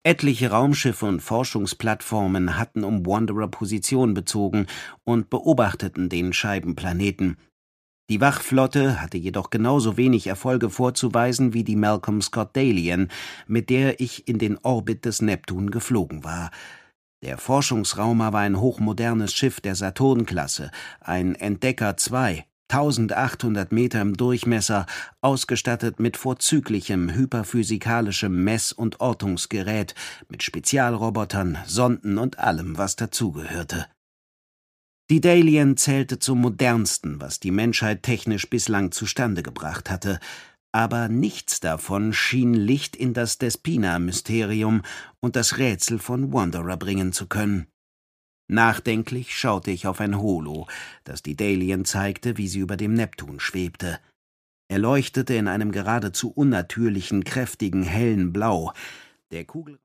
Etliche Raumschiffe und Forschungsplattformen hatten um Wanderer Position bezogen und beobachteten den Scheibenplaneten. Die Wachflotte hatte jedoch genauso wenig Erfolge vorzuweisen wie die Malcolm Scott Dalian, mit der ich in den Orbit des Neptun geflogen war. Der Forschungsraumer war ein hochmodernes Schiff der Saturn-Klasse, ein Entdecker II, 1800 Meter im Durchmesser, ausgestattet mit vorzüglichem hyperphysikalischem Mess- und Ortungsgerät, mit Spezialrobotern, Sonden und allem, was dazugehörte. Die Dalian zählte zum modernsten, was die Menschheit technisch bislang zustande gebracht hatte, aber nichts davon schien Licht in das Despina-Mysterium und das Rätsel von Wanderer bringen zu können. Nachdenklich schaute ich auf ein Holo, das die Dalian zeigte, wie sie über dem Neptun schwebte. Er leuchtete in einem geradezu unnatürlichen, kräftigen, hellen Blau. Der